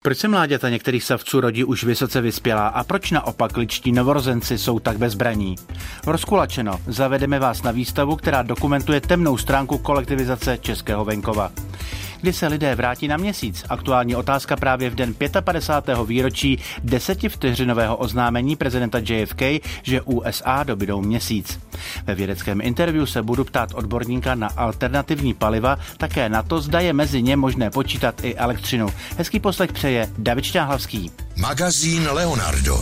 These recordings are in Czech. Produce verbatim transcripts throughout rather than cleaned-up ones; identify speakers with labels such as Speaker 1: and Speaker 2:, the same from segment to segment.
Speaker 1: Proč se mláďata některých savců rodí už vysoce vyspělá a proč naopak ličtí novorozenci jsou tak bezbraní? Rozkulačeno, zavedeme vás na výstavu, která dokumentuje temnou stránku kolektivizace českého venkova. Kdy se lidé vrátí na měsíc? Aktuální otázka právě v den padesátého pátého výročí desetivteřinového oznámení prezidenta J F K, že U S A dobydou měsíc. Ve vědeckém interview se budu ptát odborníka na alternativní paliva, také na to, zda je mezi ně možné počítat i elektřinu. Hezký poslech přeje David Šťáhlavský.
Speaker 2: Magazín Leonardo.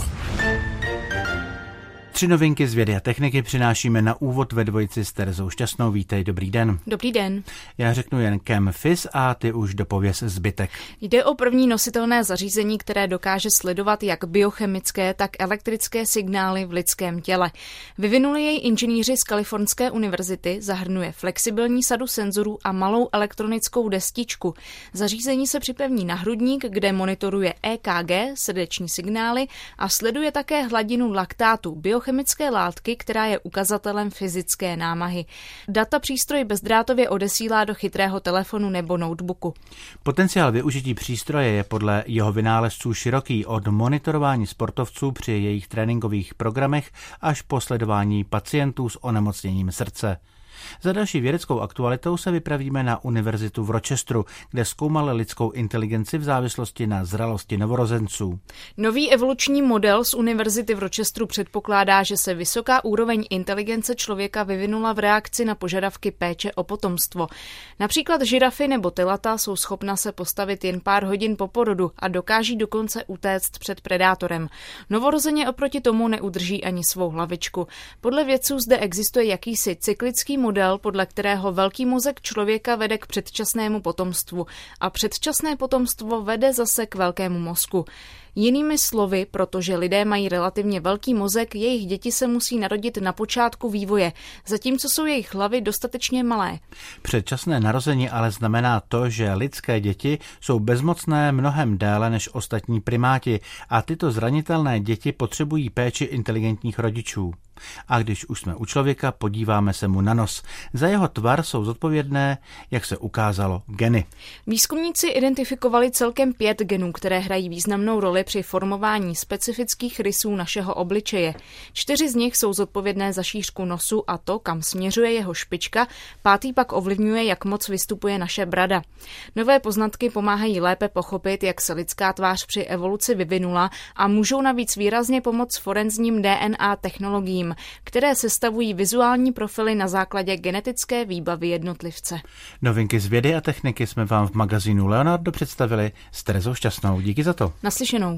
Speaker 1: Tři novinky z vědy a techniky přinášíme na úvod ve dvojici s Terezou Šťastnou. Vítej, dobrý den.
Speaker 3: Dobrý den.
Speaker 1: Já řeknu jen ChemFizz a ty už dopověz zbytek.
Speaker 3: Jde o první nositelné zařízení, které dokáže sledovat jak biochemické, tak elektrické signály v lidském těle. Vyvinuli jej inženýři z Kalifornské univerzity, zahrnuje flexibilní sadu senzorů a malou elektronickou destičku. Zařízení se připevní na hrudník, kde monitoruje E K G, srdeční signály a sleduje také hladinu laktátu, bio chemické látky, která je ukazatelem fyzické námahy. Data přístroj bezdrátově odesílá do chytrého telefonu nebo notebooku.
Speaker 1: Potenciál využití přístroje je podle jeho vynálezců široký, od monitorování sportovců při jejich tréninkových programech až po sledování pacientů s onemocněním srdce. Za další vědeckou aktualitou se vypravíme na univerzitu v Rochesteru, kde zkoumali lidskou inteligenci v závislosti na zralosti novorozenců.
Speaker 3: Nový evoluční model z univerzity v Rochesteru předpokládá, že se vysoká úroveň inteligence člověka vyvinula v reakci na požadavky péče o potomstvo. Například žirafy nebo telata jsou schopna se postavit jen pár hodin po porodu a dokáží dokonce utéct před predátorem. Novorozeně oproti tomu neudrží ani svou hlavičku. Podle vědců zde existuje jakýsi cyklický model, podle kterého velký mozek člověka vede k předčasnému potomstvu a předčasné potomstvo vede zase k velkému mozku. Jinými slovy, protože lidé mají relativně velký mozek, jejich děti se musí narodit na počátku vývoje, zatímco jsou jejich hlavy dostatečně malé.
Speaker 1: Předčasné narození ale znamená to, že lidské děti jsou bezmocné mnohem déle než ostatní primáti a tyto zranitelné děti potřebují péči inteligentních rodičů. A když už jsme u člověka, podíváme se mu na nos. Za jeho tvar jsou zodpovědné, jak se ukázalo, geny.
Speaker 3: Výzkumníci identifikovali celkem pět genů, které hrají významnou roli při formování specifických rysů našeho obličeje. Čtyři z nich jsou zodpovědné za šířku nosu a to, kam směřuje jeho špička, pátý pak ovlivňuje, jak moc vystupuje naše brada. Nové poznatky pomáhají lépe pochopit, jak se lidská tvář při evoluci vyvinula a můžou navíc výrazně pomoct forenzním D N A technologiím, které sestavují vizuální profily na základě genetické výbavy jednotlivce.
Speaker 1: Novinky z vědy a techniky jsme vám v magazínu Leonardo představili s Terezou Šťastnou. Díky za to.
Speaker 3: Naslyšenou.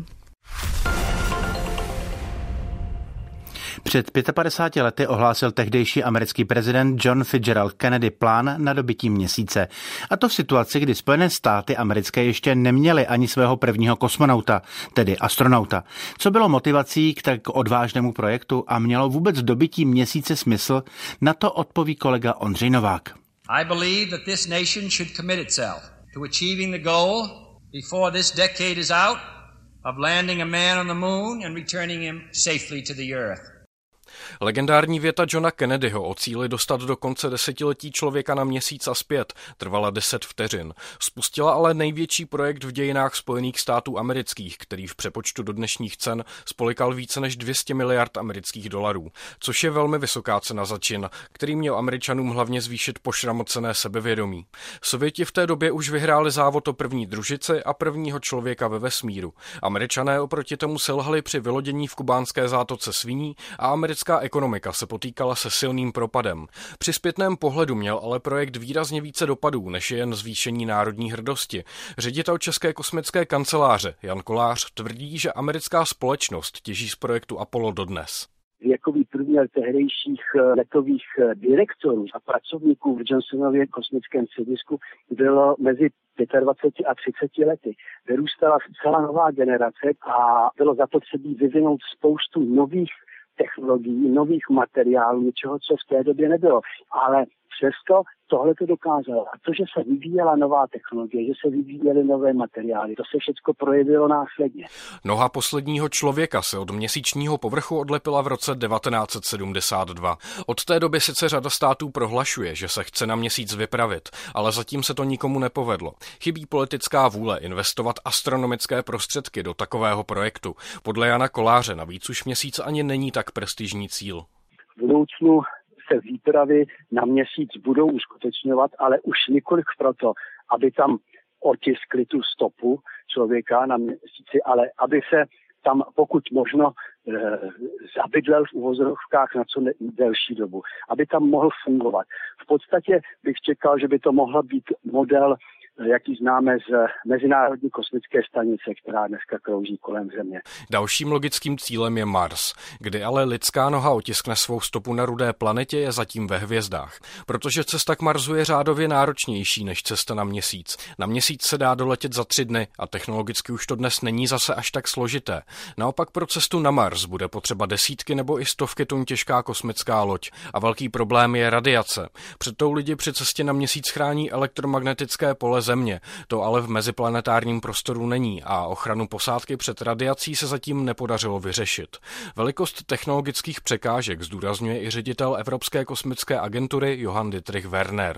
Speaker 1: Před padesátimi pěti lety ohlásil tehdejší americký prezident John Fitzgerald Kennedy plán na dobytí měsíce. A to v situaci, kdy Spojené státy americké ještě neměly ani svého prvního kosmonauta, tedy astronauta. Co bylo motivací k tak odvážnému projektu a mělo vůbec dobytí měsíce smysl? Na to odpoví kolega Ondřej Novák.
Speaker 4: I believe that this nation should commit itself to achieving the goal before this decade is out of landing a man on the moon and returning him safely to the earth.
Speaker 5: Legendární věta Johna Kennedyho o cíli dostat do konce desetiletí člověka na měsíc a zpět trvala deset vteřin. Spustila ale největší projekt v dějinách Spojených států amerických, který v přepočtu do dnešních cen spolikal více než dvě stě miliard amerických dolarů, což je velmi vysoká cena za čin, který měl Američanům hlavně zvýšit pošramocené sebevědomí. Sověti v té době už vyhráli závod o první družici a prvního člověka ve vesmíru. Američané oproti tomu selhali při vylodění v kubánské zátoce Sviní a americká ekonomika se potýkala se silným propadem. Při zpětném pohledu měl ale projekt výrazně více dopadů, než je jen zvýšení národní hrdosti. Ředitel České kosmické kanceláře Jan Kolář tvrdí, že americká společnost těží z projektu Apollo dodnes.
Speaker 6: Věkový průměr tehdejších letových direktorů a pracovníků v Johnsonově kosmickém středisku bylo mezi dvaceti pěti a třiceti lety. Vyrůstala celá nová generace a bylo zapotřebí vyvinout spoustu nových technologií, nových materiálů, něčeho, co v té době nebylo. Ale přesto tohle to dokázalo. A to, že se vyvíjela nová technologie, že se vyvíjely nové materiály, to se všechno projevilo následně.
Speaker 5: Noha posledního člověka se od měsíčního povrchu odlepila v roce devatenáct set sedmdesát dva. Od té doby sice řada států prohlašuje, že se chce na měsíc vypravit, ale zatím se to nikomu nepovedlo. Chybí politická vůle investovat astronomické prostředky do takového projektu. Podle Jana Koláře navíc už měsíc ani není tak prestižní cíl.
Speaker 6: V budoucnu se výpravy na měsíc budou uskutečňovat, ale už nikoliv proto, aby tam otiskli tu stopu člověka na měsíci, ale aby se tam pokud možno e, zabydlel v uvozovkách na co delší dobu, aby tam mohl fungovat. V podstatě bych čekal, že by to mohla být model, jaký známe z Mezinárodní kosmické stanice, která dneska krouží kolem Země.
Speaker 5: Dalším logickým cílem je Mars, kdy ale lidská noha otiskne svou stopu na rudé planetě, je zatím ve hvězdách. Protože cesta k Marsu je řádově náročnější než cesta na Měsíc. Na Měsíc se dá doletět za tři dny a technologicky už to dnes není zase až tak složité. Naopak pro cestu na Mars bude potřeba desítky nebo i stovky tun těžká kosmická loď. A velký problém je radiace. Před tou lidi při cestě na Měsíc chrání elektromagnetické pole Země. To ale v meziplanetárním prostoru není a ochranu posádky před radiací se zatím nepodařilo vyřešit. Velikost technologických překážek zdůrazňuje i ředitel Evropské kosmické agentury Johann Dietrich Werner.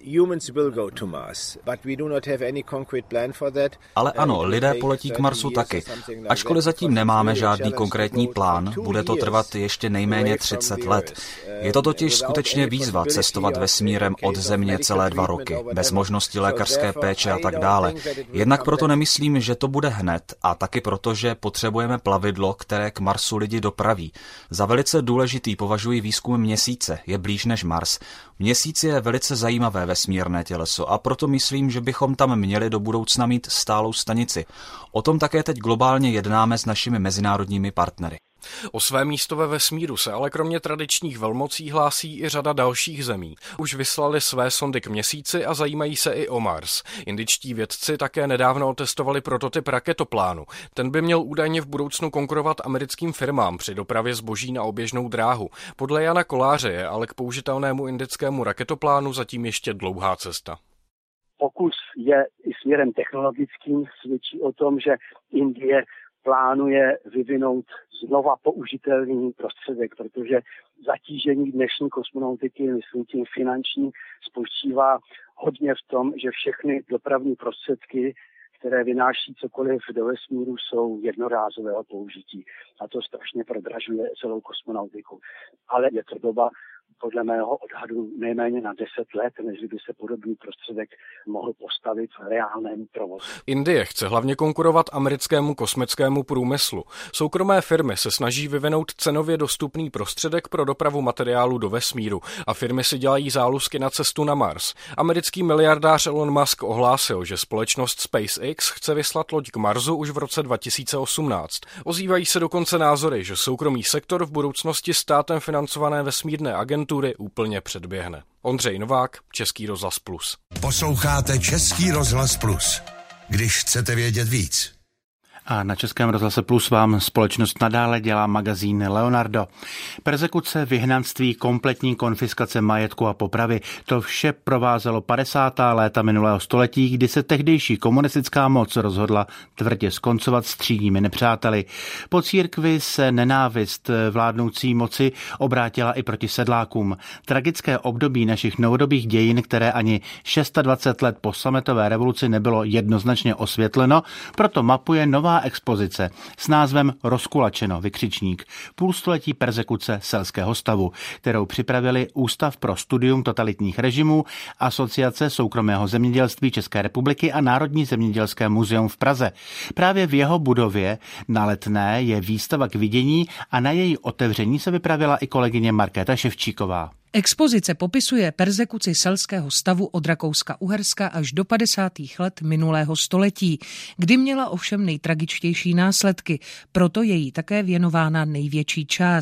Speaker 7: Ale ano, lidé poletí k Marsu taky. Ačkoliv zatím nemáme žádný konkrétní plán, bude to trvat ještě nejméně třicet let. Je to totiž skutečně výzva cestovat vesmírem od Země celé dva roky, bez možnosti lékařské péče a tak dále. Jednak proto nemyslím, že to bude hned a taky proto, že potřebujeme plavidlo, které k Marsu lidi dopraví. Za velice důležitý považuji výzkum Měsíce, je blíž než Mars. Měsíc je velice zajímavé vesmírné těleso a proto myslím, že bychom tam měli do budoucna mít stálou stanici. O tom také teď globálně jednáme s našimi mezinárodními partnery.
Speaker 5: O své místo ve vesmíru se ale kromě tradičních velmocí hlásí i řada dalších zemí. Už vyslali své sondy k Měsíci a zajímají se i o Mars. Indičtí vědci také nedávno otestovali prototyp raketoplánu. Ten by měl údajně v budoucnu konkurovat americkým firmám při dopravě zboží na oběžnou dráhu. Podle Jana Koláře je ale k použitelnému indickému raketoplánu zatím ještě dlouhá cesta.
Speaker 6: Pokus je i směrem technologickým, svědčí o tom, že Indie plánuje vyvinout znova použitelný prostředek, protože zatížení dnešní kosmonautiky, myslím tím finanční, spočívá hodně v tom, že všechny dopravní prostředky, které vynáší cokoliv do vesmíru, jsou jednorázového použití. A to strašně prodražuje celou kosmonautiku. Ale je to doba, podle mého odhadu, nejméně na deset let, než by se podobný prostředek mohl postavit v reálném provozu.
Speaker 5: Indie chce hlavně konkurovat americkému kosmickému průmyslu. Soukromé firmy se snaží vyvinout cenově dostupný prostředek pro dopravu materiálu do vesmíru a firmy si dělají zálusky na cestu na Mars. Americký miliardář Elon Musk ohlásil, že společnost SpaceX chce vyslat loď k Marsu už v roce dva tisíce osmnáct. Ozývají se dokonce názory, že soukromý sektor v budoucnosti státem financované vesmírné agentury úplně předběhne. Ondřej Novák, Český rozhlas Plus.
Speaker 2: Posloucháte Český rozhlas Plus. Když chcete vědět víc.
Speaker 1: A na Českém rozhlase Plus vám společnost nadále dělá magazín Leonardo. Perzekuce, vyhnanství, kompletní konfiskace majetku a popravy. To vše provázelo padesátá léta minulého století, kdy se tehdejší komunistická moc rozhodla tvrdě skoncovat s třídními nepřáteli. Po církvi se nenávist vládnoucí moci obrátila i proti sedlákům. Tragické období našich novodobých dějin, které ani dvacet šest let po sametové revoluci nebylo jednoznačně osvětleno, proto mapuje nová expozice s názvem Rozkulačeno, vykřičník, půlstoletí perzekuce selského stavu, kterou připravili Ústav pro studium totalitních režimů, Asociace soukromého zemědělství České republiky a Národní zemědělské muzeum v Praze. Právě v jeho budově na Letné je výstava k vidění a na její otevření se vypravila i kolegyně Markéta Ševčíková.
Speaker 8: Expozice popisuje perzekuci selského stavu od Rakouska-Uherska až do padesátých let minulého století, kdy měla ovšem nejtragičtější následky, proto je jí také věnována největší část.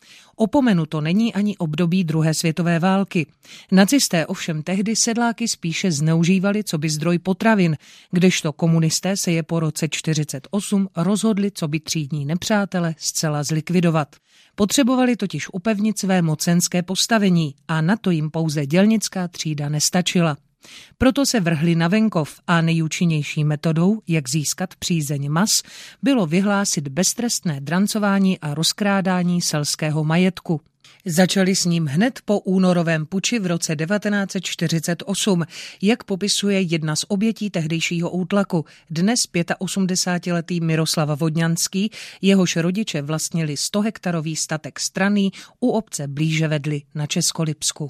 Speaker 8: Opomenuto není ani období druhé světové války. Nacisté ovšem tehdy sedláky spíše zneužívali coby zdroj potravin, kdežto komunisté se je po roce čtyřicet osm rozhodli coby třídní nepřátele zcela zlikvidovat. Potřebovali totiž upevnit své mocenské postavení a na to jim pouze dělnická třída nestačila. Proto se vrhli na venkov a nejúčinnější metodou, jak získat přízeň mas, bylo vyhlásit beztrestné drancování a rozkrádání selského majetku. Začali s ním hned po únorovém puči v roce devatenáct set čtyřicet osm, jak popisuje jedna z obětí tehdejšího útlaku, dnes osmdesátiletý Miroslav Vodňanský, jehož rodiče vlastnili sto-hektarový statek Stranný u obce blíže vedli na Českolipsku.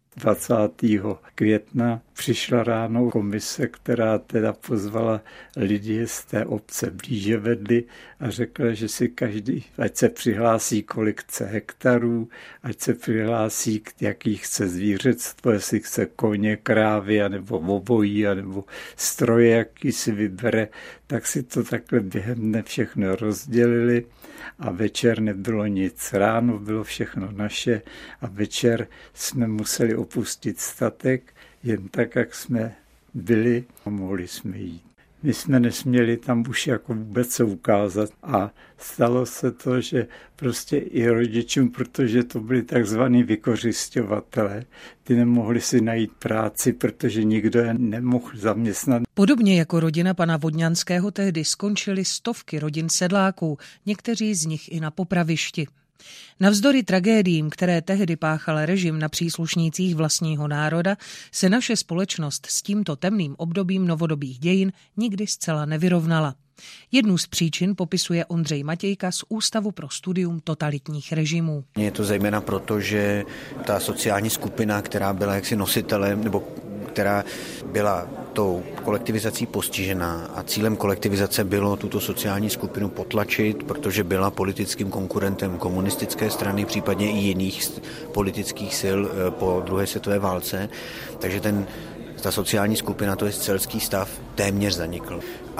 Speaker 9: dvacátého května přišla ráno komise, která teda pozvala lidi z té obce blíže vedli a řekla, že si každý, ať se přihlásí, kolik chce hektarů, ať se přihlásí, jaký chce zvířectvo, jestli chce koně, krávy, anebo obojí, anebo stroje, jaký si vybere, tak si to takhle během dne všechno rozdělili a večer nebylo nic. Ráno bylo všechno naše a večer jsme museli opustit statek jen tak, jak jsme byli a mohli jsme jít. My jsme nesměli tam už jako vůbec se ukázat a stalo se to, že prostě i rodičům, protože to byli takzvaní vykořisťovatelé, ty nemohli si najít práci, protože nikdo je nemohl zaměstnat.
Speaker 8: Podobně jako rodina pana Vodňanského tehdy skončily stovky rodin sedláků, někteří z nich i na popravišti. Navzdory tragédiím, které tehdy páchal režim na příslušnících vlastního národa, se naše společnost s tímto temným obdobím novodobých dějin nikdy zcela nevyrovnala. Jednu z příčin popisuje Ondřej Matějka z Ústavu pro studium totalitních režimů.
Speaker 10: Je to zejména proto, že ta sociální skupina, která byla jaksi nositelem, nebo která byla tou kolektivizací postižená a cílem kolektivizace bylo tuto sociální skupinu potlačit, protože byla politickým konkurentem komunistické strany, případně i jiných politických sil po druhé světové válce. Takže ten, ta sociální skupina, to je selský stav, téměř zanikl.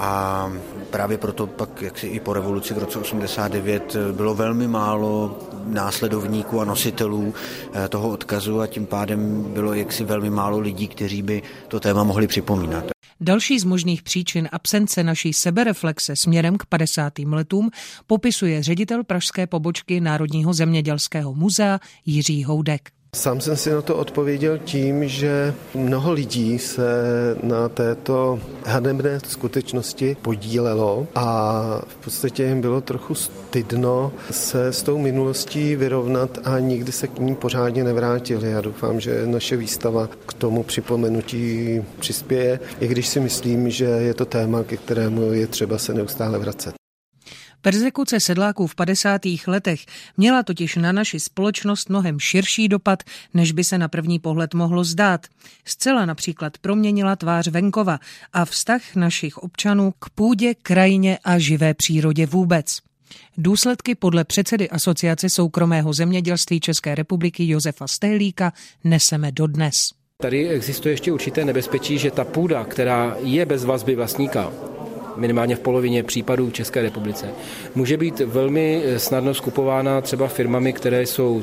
Speaker 10: A právě proto pak jaksi i po revoluci v roce osmdesát devět bylo velmi málo následovníků a nositelů toho odkazu a tím pádem bylo jaksi velmi málo lidí, kteří by to téma mohli připomínat.
Speaker 8: Další z možných příčin absence naší sebereflexe směrem k padesátým letům popisuje ředitel pražské pobočky Národního zemědělského muzea Jiří Houdek.
Speaker 11: Sám jsem si na to odpověděl tím, že mnoho lidí se na této hanebné skutečnosti podílelo a v podstatě jim bylo trochu stydno se s tou minulostí vyrovnat a nikdy se k ní pořádně nevrátili. Já doufám, že naše výstava k tomu připomenutí přispěje, i když si myslím, že je to téma, ke kterému je třeba se neustále vracet.
Speaker 8: Perzekuce sedláků v padesátých letech měla totiž na naši společnost mnohem širší dopad, než by se na první pohled mohlo zdát. Zcela například proměnila tvář venkova a vztah našich občanů k půdě, krajině a živé přírodě vůbec. Důsledky podle předsedy Asociace soukromého zemědělství České republiky Josefa Stehlíka neseme dodnes.
Speaker 12: Tady existuje ještě určité nebezpečí, že ta půda, která je bez vazby vlastníka, minimálně v polovině případů v České republice, může být velmi snadno skupována třeba firmami, které jsou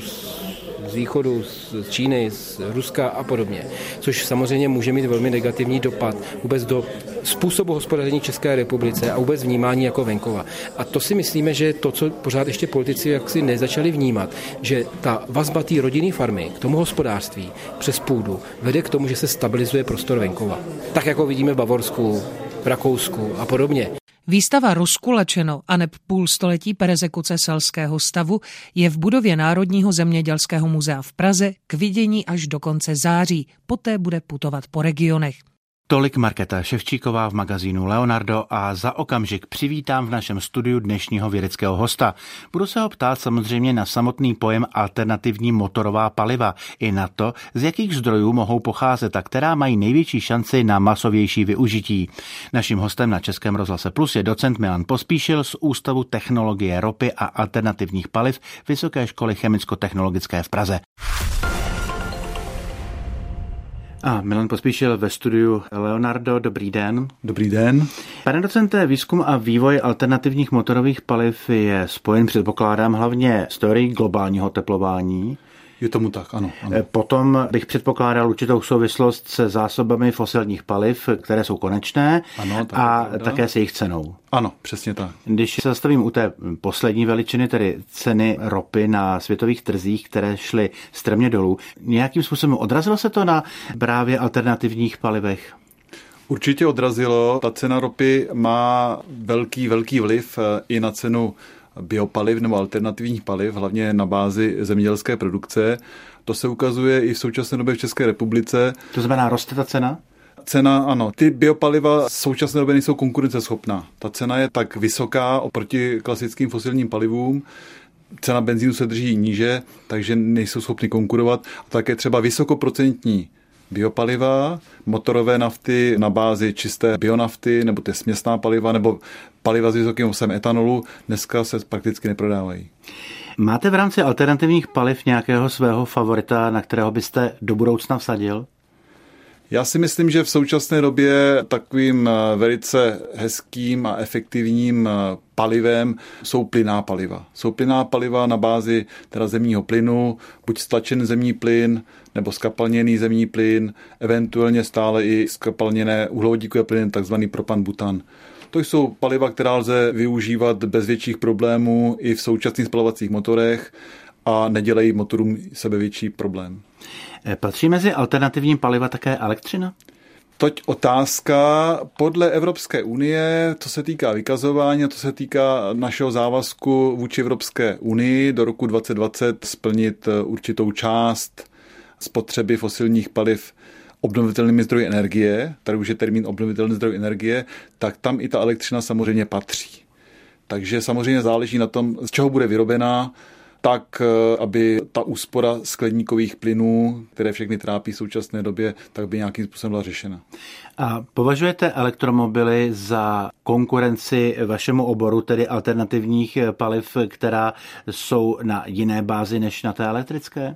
Speaker 12: z východu, z Číny, z Ruska a podobně. Což samozřejmě může mít velmi negativní dopad vůbec do způsobu hospodaření České republice a vůbec vnímání jako venkova. A to si myslíme, že to, co pořád ještě politici jaksi nezačali vnímat, že ta vazba té rodinné farmy k tomu hospodářství přes půdu vede k tomu, že se stabilizuje prostor venkova. Tak jako vidíme v Bavorsku, v Rakousku a podobně.
Speaker 8: Výstava Rozkulačeno aneb půl století perzekuce selského stavu je v budově Národního zemědělského muzea v Praze k vidění až do konce září. Poté bude putovat po regionech.
Speaker 1: Tolik Markéta Ševčíková v magazínu Leonardo a za okamžik přivítám v našem studiu dnešního vědeckého hosta. Budu se ho ptát samozřejmě na samotný pojem alternativní motorová paliva i na to, z jakých zdrojů mohou pocházet a která mají největší šanci na masovější využití. Naším hostem na Českém rozhlase Plus je docent Milan Pospíšil z Ústavu technologie ropy a alternativních paliv Vysoké školy chemicko-technologické v Praze. A Milan Pospíšil ve studiu. Leonardo, dobrý den.
Speaker 13: Dobrý den.
Speaker 1: Pane docente, výzkum a vývoj alternativních motorových paliv je spojen, předpokládám, hlavně s teorií globálního teplování.
Speaker 13: Je tomu tak, ano, ano.
Speaker 1: Potom bych předpokládal určitou souvislost se zásobami fosilních paliv, které jsou konečné,
Speaker 13: ano, tak
Speaker 1: a také s jejich cenou.
Speaker 13: Ano, přesně tak.
Speaker 1: Když se zastavím u té poslední veličiny, tedy ceny ropy na světových trzích, které šly strmě dolů, nějakým způsobem odrazilo se to na právě alternativních palivech?
Speaker 13: Určitě odrazilo. Ta cena ropy má velký, velký vliv i na cenu biopaliv nebo alternativních paliv, hlavně na bázi zemědělské produkce. To se ukazuje i v současné době v České republice.
Speaker 1: To znamená, roste ta cena?
Speaker 13: Cena, ano. Ty biopaliva v současné době nejsou konkurenceschopná. Ta cena je tak vysoká oproti klasickým fosilním palivům. Cena benzínu se drží níže, takže nejsou schopny konkurovat. A také třeba vysokoprocentní biopaliva, motorové nafty na bázi čisté bionafty, nebo ty směsná paliva, nebo paliva s vysokým obsahem etanolu, dneska se prakticky neprodávají.
Speaker 1: Máte v rámci alternativních paliv nějakého svého favorita, na kterého byste do budoucna vsadil?
Speaker 13: Já si myslím, že v současné době takovým velice hezkým a efektivním palivem jsou plynná paliva. Jsou plynná paliva na bázi teda zemního plynu, buď stlačený zemní plyn, nebo skapalněný zemní plyn, eventuálně stále i skapalněné uhlovodíkové plyny, takzvaný propan-butan. To jsou paliva, která lze využívat bez větších problémů i v současných spalovacích motorech a nedělají motorům sebevětší problém.
Speaker 1: Patří mezi alternativní paliva také elektřina?
Speaker 13: Toť otázka. Podle Evropské unie, co se týká vykazování, to se týká našeho závazku vůči Evropské unii do roku dvacet dvacet splnit určitou část spotřeby fosilních paliv obnovitelnými zdroji energie, tady už je termín obnovitelný zdroj energie, tak tam i ta elektřina samozřejmě patří. Takže samozřejmě záleží na tom, z čeho bude vyrobená, tak aby ta úspora skleníkových plynů, které všechny trápí v současné době, tak by nějakým způsobem byla řešena.
Speaker 1: A považujete elektromobily za konkurenci vašemu oboru, tedy alternativních paliv, která jsou na jiné bázi než na té elektrické?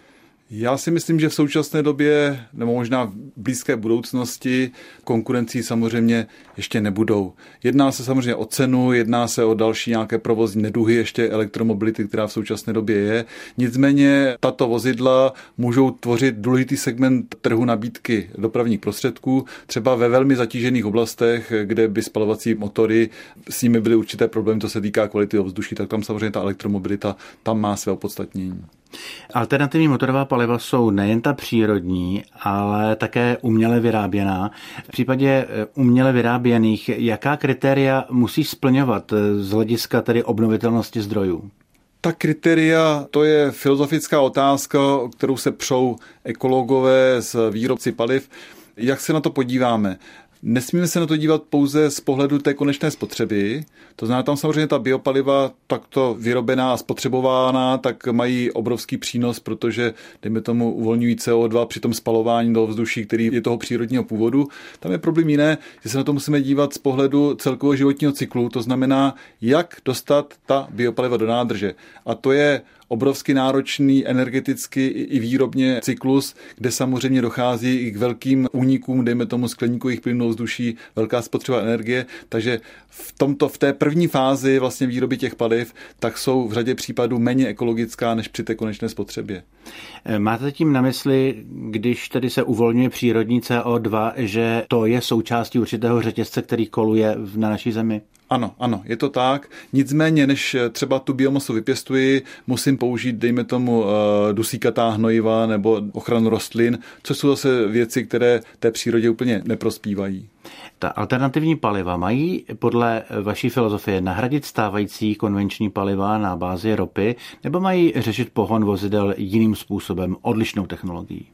Speaker 13: Já si myslím, že v současné době, nebo možná v blízké budoucnosti, konkurencí samozřejmě ještě nebudou. Jedná se samozřejmě o cenu, jedná se o další nějaké provozní neduhy ještě elektromobility, která v současné době je. Nicméně tato vozidla můžou tvořit důležitý segment trhu nabídky dopravních prostředků, třeba ve velmi zatížených oblastech, kde by spalovací motory, s nimi byly určité problémy, to se týká kvality ovzduší, tak tam samozřejmě ta elektromobilita tam má své opodstatnění.
Speaker 1: Alternativní motorová paliva jsou nejen ta přírodní, ale také uměle vyráběná. V případě uměle vyráběných, jaká kritéria musí splňovat z hlediska tedy obnovitelnosti zdrojů?
Speaker 13: Ta kritéria, to je filozofická otázka, kterou se přou ekologové s výrobci paliv. Jak se na to podíváme? Nesmíme se na to dívat pouze z pohledu té konečné spotřeby. To znamená, tam samozřejmě ta biopaliva takto vyrobená a spotřebována, tak mají obrovský přínos, protože, dejme tomu, uvolňují C O dva při tom spalování do ovzduší, který je toho přírodního původu. Tam je problém jiné, že se na to musíme dívat z pohledu celkového životního cyklu, to znamená, jak dostat ta biopaliva do nádrže. A to je obrovsky náročný energeticky i výrobně cyklus, kde samozřejmě dochází i k velkým únikům, dejme tomu skleníkových plynů ovzduší, velká spotřeba energie, takže v tomto, v té první fázi vlastně výroby těch paliv, tak jsou v řadě případů méně ekologická než při té konečné spotřebě.
Speaker 1: Máte tím na mysli, když tedy se uvolňuje přírodní C O dva, že to je součástí určitého řetězce, který koluje na naší zemi?
Speaker 13: Ano, ano, je to tak. Nicméně, než třeba tu biomasu vypěstuji, musím použít, dejme tomu, dusíkatá hnojiva nebo ochranu rostlin, což jsou zase věci, které té přírodě úplně neprospívají.
Speaker 1: Ta alternativní paliva mají podle vaší filozofie nahradit stávající konvenční paliva na bázi ropy, nebo mají řešit pohon vozidel jiným způsobem, odlišnou technologií?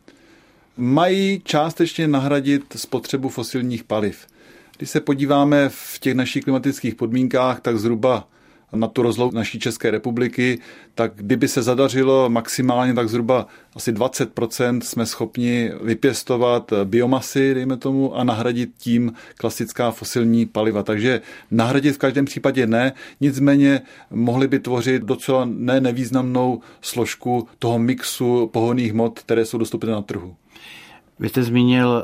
Speaker 13: Mají částečně nahradit spotřebu fosilních paliv. Když se podíváme v těch našich klimatických podmínkách, tak zhruba na tu rozlohu naší České republiky, tak kdyby se zadařilo maximálně, tak zhruba asi dvacet procent jsme schopni vypěstovat biomasy, dejme tomu, a nahradit tím klasická fosilní paliva. Takže nahradit v každém případě ne, nicméně mohli by tvořit docela ne nevýznamnou složku toho mixu pohonných hmot, které jsou dostupné na trhu.
Speaker 1: Vy jste zmínil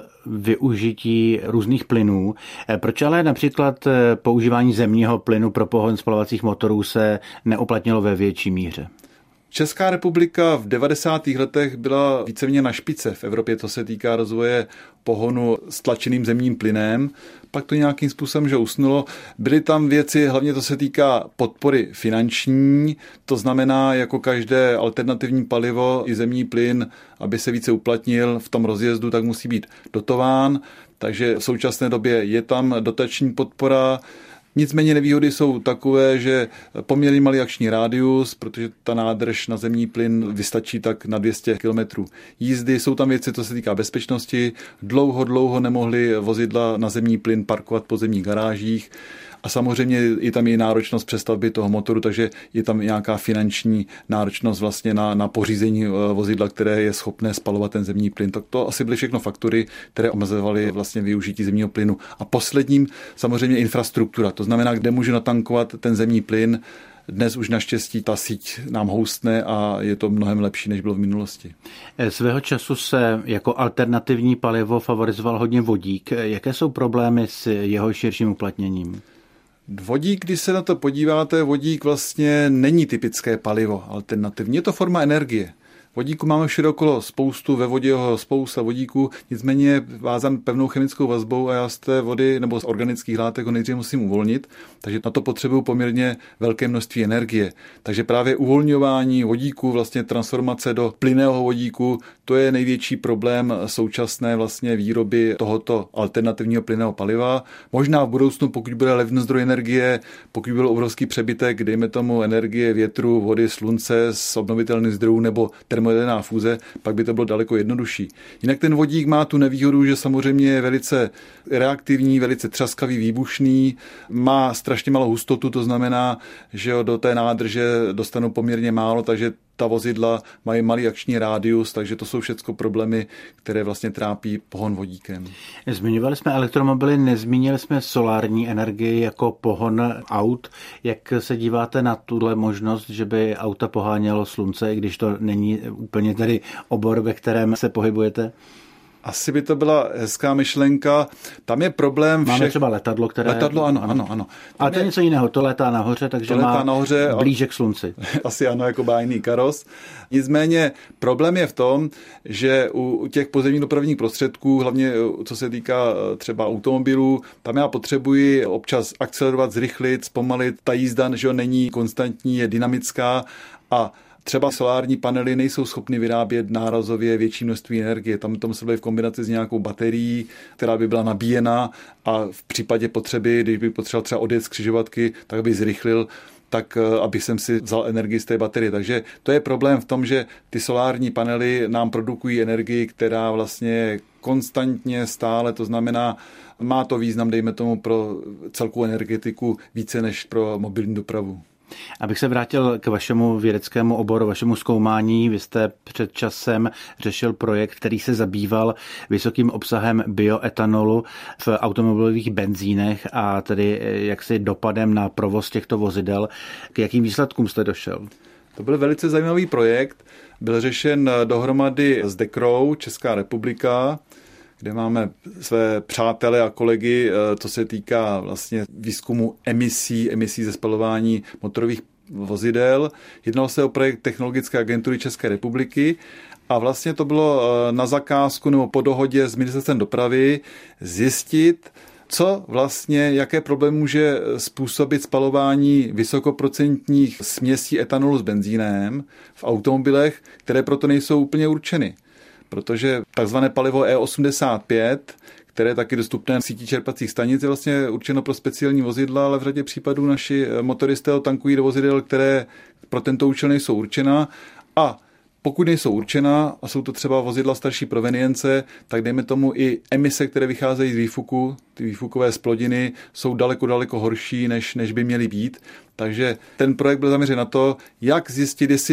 Speaker 1: využití různých plynů. Proč ale například používání zemního plynu pro pohon spalovacích motorů se neuplatnilo ve větší míře?
Speaker 13: Česká republika v devadesátých letech byla víceméně na špice v Evropě, co se týká rozvoje pohonu s tlačeným zemním plynem. Pak to nějakým způsobem, že usnulo. Byly tam věci, hlavně to se týká podpory finanční, to znamená, jako každé alternativní palivo i zemní plyn, aby se více uplatnil v tom rozjezdu, tak musí být dotován. Takže v současné době je tam dotační podpora. Nicméně nevýhody jsou takové, že poměrně malý akční rádius, protože ta nádrž na zemní plyn vystačí tak na dvě stě kilometrů jízdy. Jsou tam věci, co se týká bezpečnosti. Dlouho, dlouho nemohli vozidla na zemní plyn parkovat po zemních garážích. A samozřejmě je tam i náročnost přestavby toho motoru, takže je tam nějaká finanční náročnost vlastně na, na pořízení vozidla, které je schopné spalovat ten zemní plyn. Tak to asi byly všechno faktory, které omezovaly vlastně využití zemního plynu. A posledním samozřejmě infrastruktura, to znamená, kde můžu natankovat ten zemní plyn. Dnes už naštěstí ta síť nám houstne a je to mnohem lepší, než bylo v minulosti.
Speaker 1: Svého času se jako alternativní palivo favorizoval hodně vodík. Jaké jsou problémy s jeho širším uplatněním?
Speaker 13: Vodík, když se na to podíváte, vodík vlastně není typické palivo alternativní. Je to forma energie. Vodíku máme všude okolo spoustu, ve vodě ho spousta vodíku, nicméně je vázan pevnou chemickou vazbou a já z té vody nebo z organických látek ho nejdříve musím uvolnit, takže na to potřebuju poměrně velké množství energie. Takže právě uvolňování vodíku, vlastně transformace do plynného vodíku, to je největší problém současné vlastně výroby tohoto alternativního plynného paliva. Možná v budoucnu, pokud bude levný zdroj energie, pokud byl obrovský přebytek, dejme tomu energie větru, vody, slunce z obnovitelných zdrojů nebo termojaderná fúze, pak by to bylo daleko jednodušší. Jinak ten vodík má tu nevýhodu, že samozřejmě je velice reaktivní, velice třaskavý, výbušný, má strašně malou hustotu, to znamená, že do té nádrže dostanou poměrně málo, takže ta vozidla mají malý akční rádius, takže to jsou všechno problémy, které vlastně trápí pohon vodíkem.
Speaker 1: Zmiňovali jsme elektromobily, nezmínili jsme solární energii jako pohon aut. Jak se díváte na tuhle možnost, že by auta pohánělo slunce, i když to není úplně tedy obor, ve kterém se pohybujete?
Speaker 13: Asi by to byla hezká myšlenka. Tam je problém všech...
Speaker 1: Máme třeba letadlo, které...
Speaker 13: Letadlo, ano, ano, ano.
Speaker 1: Ale to je něco jiného, to létá nahoře, takže to má nahoře, blíže k slunci.
Speaker 13: Asi ano, jako bájný karos. Nicméně problém je v tom, že u těch pozemních dopravních prostředků, hlavně co se týká třeba automobilů, tam já potřebuji občas akcelerovat, zrychlit, zpomalit. Ta jízda, že není konstantní, je dynamická a třeba solární panely nejsou schopny vyrábět nárazově větší množství energie. Tam to musí být v kombinaci s nějakou baterií, která by byla nabíjena a v případě potřeby, když bych potřeboval třeba odjet z křižovatky, tak by zrychlil, tak aby jsem si vzal energii z té baterie. Takže to je problém v tom, že ty solární panely nám produkují energii, která vlastně je konstantně stále, to znamená, má to význam, dejme tomu, pro celkovou energetiku více než pro mobilní dopravu.
Speaker 1: Abych se vrátil k vašemu vědeckému oboru, vašemu zkoumání, vy jste před časem řešil projekt, který se zabýval vysokým obsahem bioetanolu v automobilových benzínech a tedy jaksi dopadem na provoz těchto vozidel. K jakým výsledkům jste došel?
Speaker 13: To byl velice zajímavý projekt, byl řešen dohromady s Dekrou, Česká republika, kde máme své přátele a kolegy, co se týká vlastně výzkumu emisí, emisí ze spalování motorových vozidel. Jednalo se o projekt Technologické agentury České republiky a vlastně to bylo na zakázku nebo po dohodě s Ministerstvem dopravy zjistit, co vlastně, jaké problémy může způsobit spalování vysokoprocentních směsí etanolu s benzínem v automobilech, které proto nejsou úplně určeny. Protože takzvané palivo E osmdesát pět, které je taky dostupné v síti čerpacích stanic, je vlastně určeno pro speciální vozidla, ale v řadě případů naši motoristé ho tankují do vozidel, které pro tento účel nejsou určena. A pokud nejsou určena a jsou to třeba vozidla starší provenience, tak dejme tomu i emise, které vycházejí z výfuku, ty výfukové zplodiny jsou daleko, daleko horší, než, než by měly být. Takže ten projekt byl zaměřen na to, jak zjistit, jestli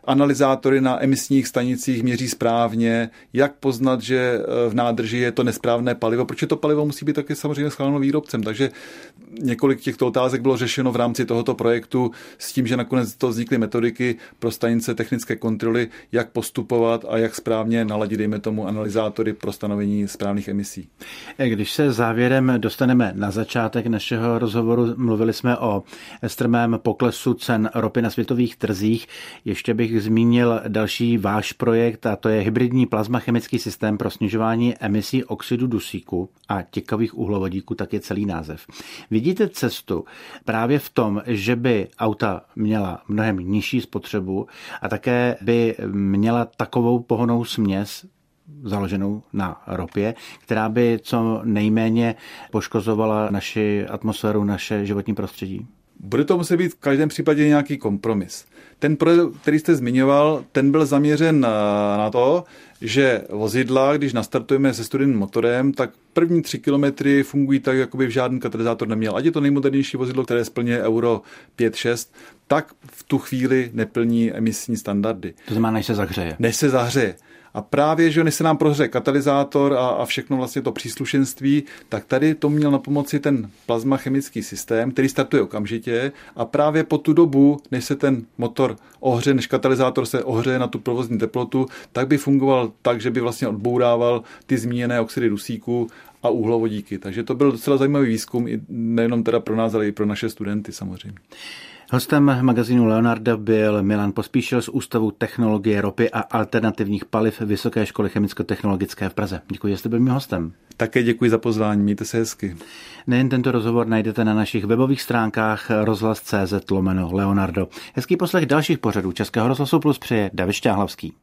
Speaker 13: analyzátory na emisních stanicích měří správně, jak poznat, že v nádrži je to nesprávné palivo, protože to palivo musí být taky samozřejmě schváleno výrobcem. Takže několik těchto otázek bylo řešeno v rámci tohoto projektu s tím, že nakonec to vznikly metodiky pro stanice technické kontroly, jak postupovat a jak správně naladit, dejme tomu, analyzátory pro stanovení správných emisí.
Speaker 1: Když se závěrem dostaneme na začátek našeho rozhovoru, mluvili jsme o strmém poklesu cen ropy na světových trzích. Ještě bych zmínil další váš projekt, a to je hybridní plazmachemický systém pro snižování emisí oxidu dusíku a těkavých uhlovodíků, tak je celý název. Vidíte cestu právě v tom, že by auta měla mnohem nižší spotřebu a také by měla takovou pohonnou směs založenou na ropě, která by co nejméně poškozovala naši atmosféru, naše životní prostředí?
Speaker 13: Bude to muset být v každém případě nějaký kompromis. Ten projekt, který jste zmiňoval, ten byl zaměřen na to, že vozidla, když nastartujeme se studenným motorem, tak první tři kilometry fungují tak, jako by žádný katalyzátor neměl. Ať je to nejmodernější vozidlo, které splňuje euro pět šest, tak v tu chvíli neplní emisní standardy.
Speaker 1: To znamená, než se zahřeje.
Speaker 13: Než se zahřeje. A právě, že než se nám prohřeje katalyzátor a, a všechno vlastně to příslušenství, tak tady to měl na pomoci ten plazmachemický systém, který startuje okamžitě a právě po tu dobu, než se ten motor ohřeje, než katalyzátor se ohřeje na tu provozní teplotu, tak by fungoval tak, že by vlastně odbourával ty zmíněné oxidy dusíku a uhlovodíky. Takže to byl docela zajímavý výzkum, i nejenom teda pro nás, ale i pro naše studenty samozřejmě.
Speaker 1: Hostem magazínu Leonardo byl Milan Pospíšil z Ústavu technologie ropy a alternativních paliv Vysoké školy chemicko-technologické v Praze. Děkuji, že jste byl mým hostem.
Speaker 13: Také děkuji za pozvání, mějte se hezky.
Speaker 1: Nejen tento rozhovor najdete na našich webových stránkách rozhlas tečka cé zet lomeno Leonardo. Hezký poslech dalších pořadů Českého rozhlasu Plus přeje David Šťáhlavský.